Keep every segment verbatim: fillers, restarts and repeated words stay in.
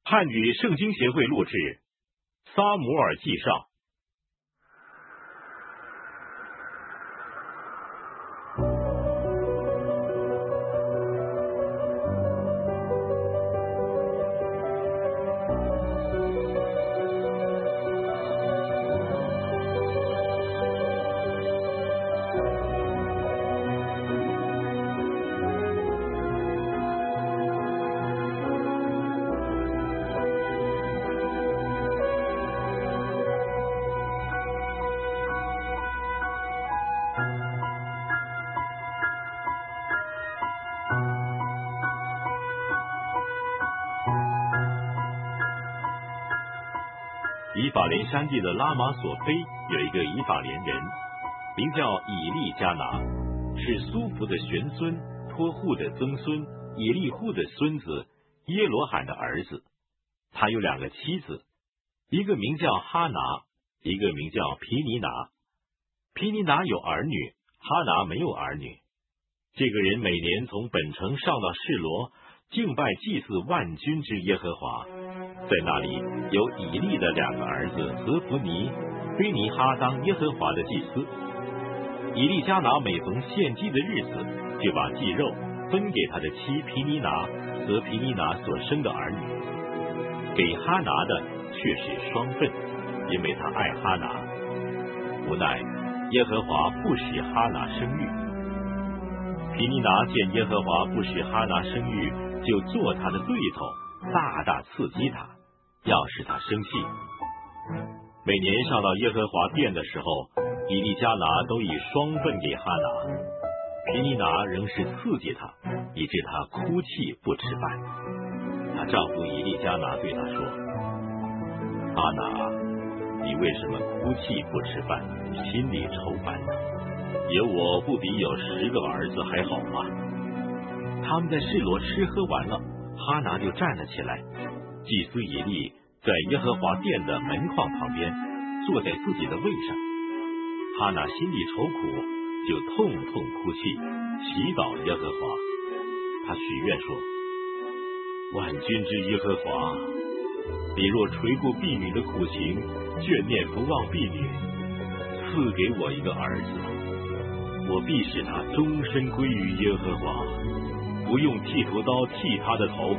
汉语圣经协会录制《撒母耳记上》。以法莲山地的拉玛索菲有一个以法莲人，名叫以利加拿，是苏弗的玄孙托户的曾孙以利户的孙子耶罗罕的儿子。他有两个妻子，一个名叫哈拿，一个名叫皮尼拿。皮尼拿有儿女，哈拿没有儿女。这个人每年从本城上到示罗，敬拜祭祀万军之耶和华。在那里有以利的两个儿子何弗尼、菲尼哈当耶和华的祭司。以利加拿每逢献祭的日子，就把祭肉分给他的妻皮尼拿和皮尼拿所生的儿女。给哈拿的却是双份，因为他爱哈拿。无奈耶和华不使哈拿生育。皮尼拿见耶和华不使哈拿生育，就做他的对头，大大刺激他，要使他生气。每年上到耶和华殿的时候，以利加拿都以双份给哈拿。皮尼拿仍是刺激他，以致他哭泣不吃饭。她丈夫以利加拿对她说：哈拿，你为什么哭泣不吃饭，心里愁烦呢？有我不比有十个儿子还好吗？他们在示罗吃喝完了，哈拿就站了起来。祭司以利在耶和华殿的门框旁边，坐在自己的位上。哈拿心里愁苦，就痛痛哭泣，祈祷耶和华。他许愿说：万军之耶和华，你若垂顾婢女的苦情，眷念不忘婢女，赐给我一个儿子，我必使他终身归于耶和华，不用剃头刀剃他的头。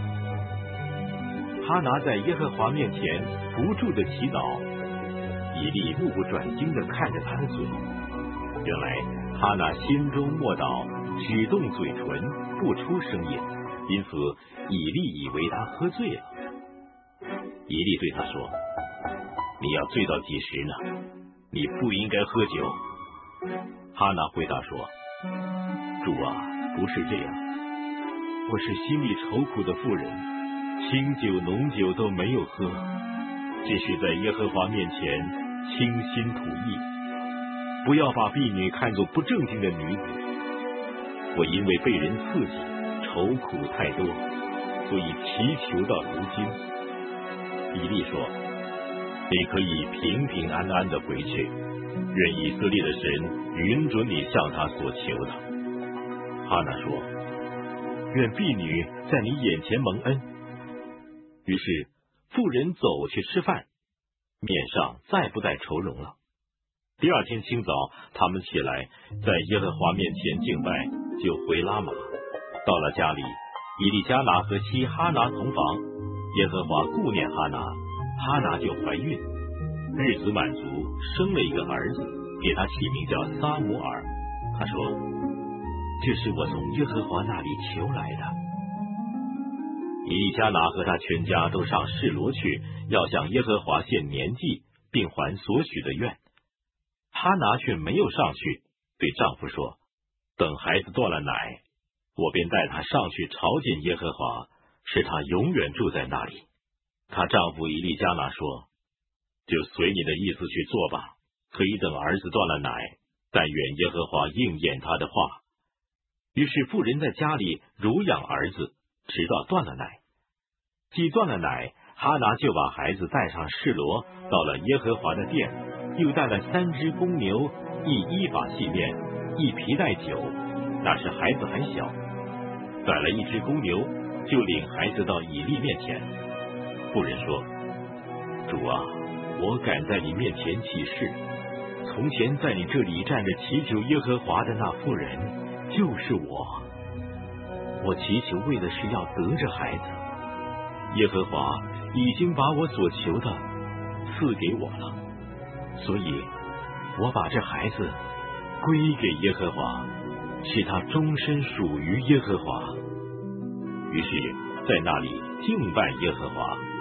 哈拿在耶和华面前不住的祈祷，以利目不转睛的看着他的嘴。原来哈拿心中默祷，只动嘴唇，不出声音，因此以利以为他喝醉了。以利对他说：你要醉到几时呢？你不应该喝酒。哈拿回答说：主啊，不是这样，我是心里愁苦的妇人，清酒浓酒都没有喝，只是在耶和华面前倾心吐意。不要把婢女看作不正经的女子。我因为被人刺激，愁苦太多，所以祈求到如今。以利说：你可以平平安安的回去，愿以色列的神允准你向他所求的。哈拿说：愿婢女在你眼前蒙恩。于是妇人走去吃饭，面上再不带愁容了。第二天清早，他们起来，在耶和华面前敬拜，就回拉玛。到了家里，以利加拿和妻哈拿同房，耶和华顾念哈拿，哈拿就怀孕，日子满足，生了一个儿子，给他起名叫撒母耳。他说：这是我从耶和华那里求来的。以利加拿和他全家都上示罗去，要向耶和华献年祭，并还所许的愿。哈拿却没有上去，对丈夫说：等孩子断了奶，我便带他上去朝见耶和华，使他永远住在那里。她丈夫以利加拿说：就随你的意思去做吧，可以等儿子断了奶，但愿耶和华应验他的话。于是妇人在家里乳养儿子，直到断了奶。既断了奶，哈拿就把孩子带上示罗，到了耶和华的殿，又带了三只公牛，一依法细面，一皮带酒，那时孩子还小。宰了一只公牛，就领孩子到以利面前。 妇人说：主啊，我敢在你面前起誓，从前在你这里站着祈求耶和华的那妇人就是我。我祈求为的是要得着孩子，耶和华已经把我所求的赐给我了，所以我把这孩子归给耶和华，使他终身属于耶和华。于是在那里敬拜耶和华。